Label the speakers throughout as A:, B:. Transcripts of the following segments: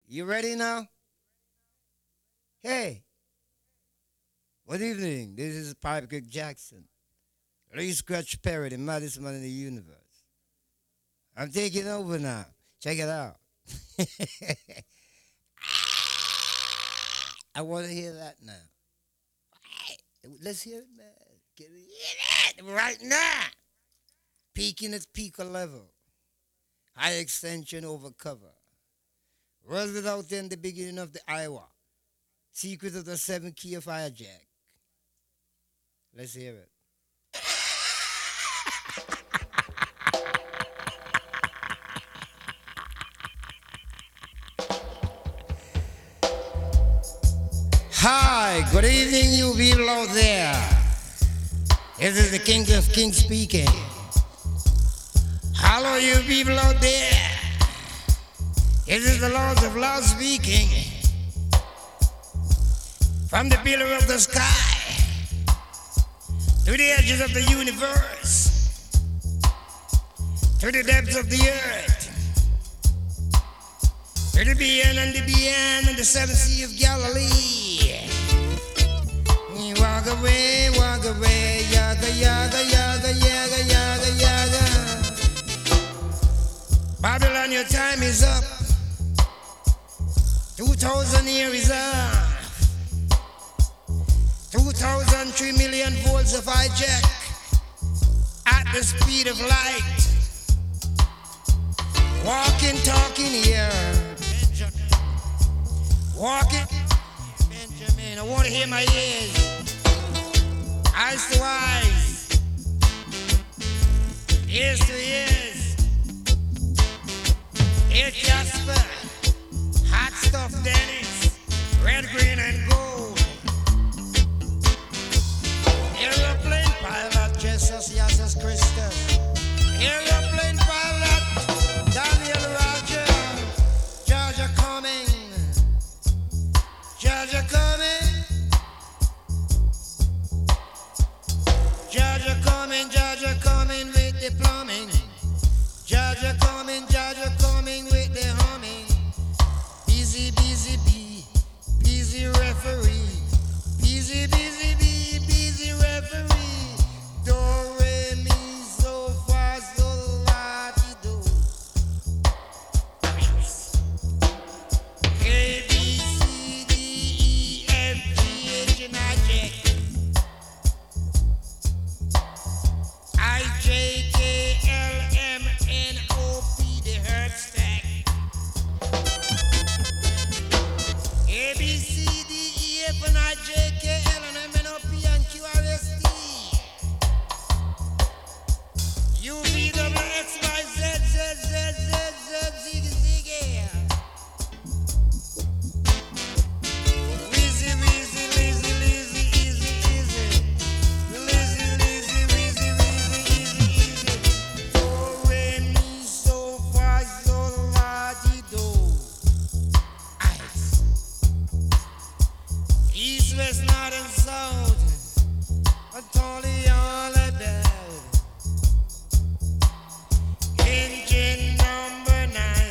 A: You ready now? Hey, good evening. This is Pipe Creek Jackson. Lee Scratch Perry, the maddest man in the universe. I'm taking over now. Check it out. I want to hear that now. Let's hear it, man. Can we hear it right now? Peaking at peak level. High extension over cover. Was without in the beginning of the Iowa. Secret of the 7 key of hijack. Let's hear it. Hi, good evening, you people out there. This is the King of Kings speaking. Hello, you people out there. This is the Lords of Love speaking. From the pillar of the sky to the edges of the universe, to the depths of the earth, to the beyond and the beyond and the 7th sea of Galilee. Walk away, yaga, yaga, yaga, yaga, yaga, yaga. Babylon, your time is up. 2,000 years is up. 2,003 million volts of hijack at the speed of light. Walking, talking here. Benjamin. Walking. Benjamin, I want to hear my ears. Eyes to eyes. Ears to ears. Ear Jasper. Hot stuff Dennis. Red, green, and gold. Aeroplane pilot Jesus Christus. Aeroplane pilot Daniel Roger. Georgia coming. Georgia coming. Georgia coming with the plumbing. Georgia coming with the humming. Busy, busy bee, busy referee. Busy, busy bee, busy referee. Do, re, mi, so, fa, sol, la, ti, do. A, B, C, D, E, F, G, H, and I, J. I, J, K, L, M, N, O, P, the herb stack. A, B, C, D, E, F, and I, J, K, L, and M, N, O, P, and Q, R, S, T. U, V, W, X, Y, Z, Z, Z, Z, Z, Ziggy, Ziggy. Wheezy, wheezy, lazy, lazy, easy, easy. Lazy, lazy, wheezy, wheezy, easy, easy. Do, re, mi, so, fa, sol, la, ti, do. Ice. East, west, north, and south. Totally all about. Engine number 9.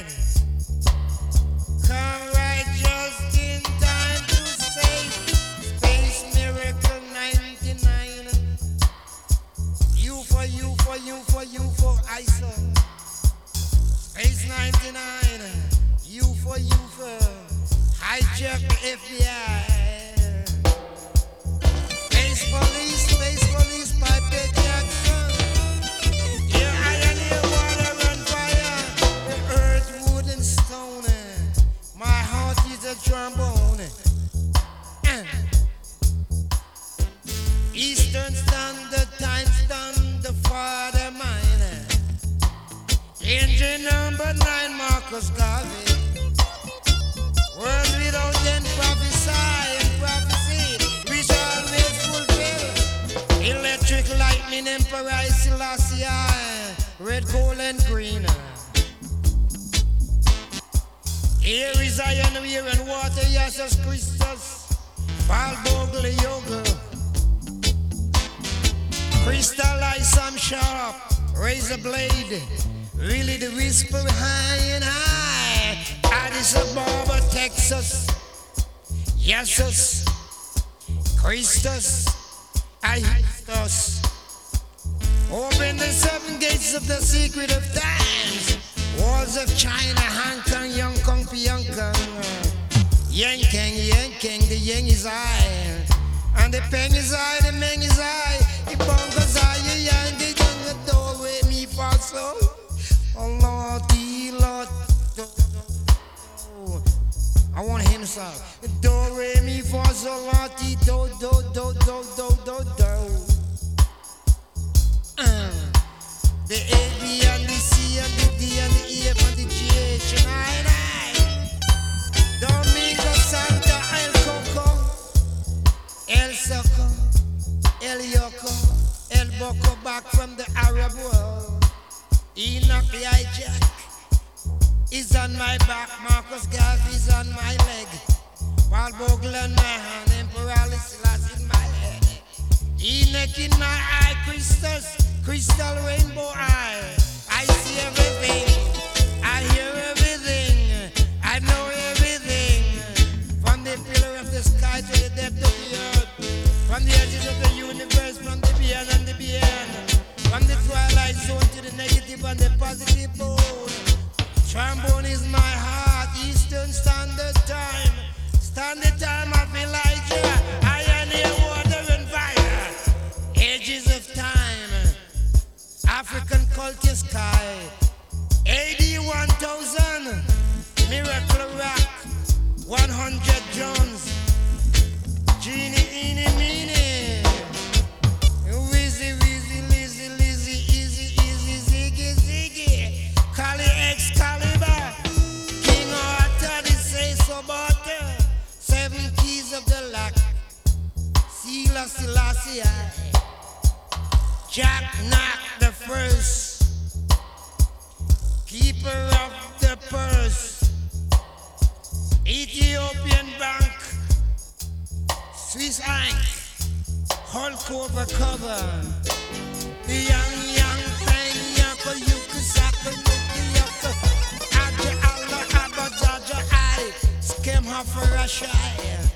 A: Come right just in time to save Space Miracle 99. You for you for you for you for ISO. Space 99. You for hijack the FBI. Space police, Pipe Jackson. Here iron, here water and fire. The earth, wood and stone. My heart is a trombone. Eastern Standard Time stand the father mine. Engine number 9, Marcus Garvey. Words without end prophesy and prophecy. We shall always fulfill. Electric lightning, Emperor Selassie. Red, gold, and green. Here is iron, wear, and water, Jesus Christus. Paul Bogle, yoga. Crystallize some sharp, razor blade. Really the whisper high and high. Addis Ababa Jesus, Jesus, Christus, Christus. Open the seven gates of the secret of times. Walls of China, Hong Kong, Young Kong, Pyong Kong. Yang Kang, Yang Kang, the Yang is I. And the Peng is I, the Meng is I. The Bongo's I, the Yang, the Young, the doorway, me for so. Oh Lord, the Lord. I want to hear the song. Do, re, mi, fa, sol, la, ti, do, do, do, do, do, do, do. The A, B, and the C, and the D, and the E, F, and the G, H, and I. Domingo, Santa, El Coco, El Soco, El Yoko, El Boko, back from the Arab world. Enoch, the hijack, is on my back. Marcus Garvey is on my leg. Paul Bogle on my hand. Emperor Selassie in my head. Enoch in my eye. Christus, crystal rainbow eye. I see everything. I hear everything. I know everything. From the pillar of the sky to the depth of the earth. From the edges of the universe. From the beyond and the beyond. From the twilight zone to the negative and the positive pole. Trombone is my heart, Eastern Standard Time. Standard Time of Elijah, iron air, water and fire. Ages of time, African culture sky. AD 1000, Miracle Rock, 100 Jones. Genie, eeny, meeny. Wheezy, wheezy, lizzy, lizzy, easy, easy, ziggy, ziggy. Kali Excalibur, King Arthur, the say so butter. 7 keys of the lock, Sela Selassie, Jack Knock the first, keeper of the purse, Ethiopian Bank, Swiss Bank, Hulk over cover, the young thing, Yako, Yukusaka, Yuki, Aja Allah, Abba, Jaja, I, Skim her for a shy.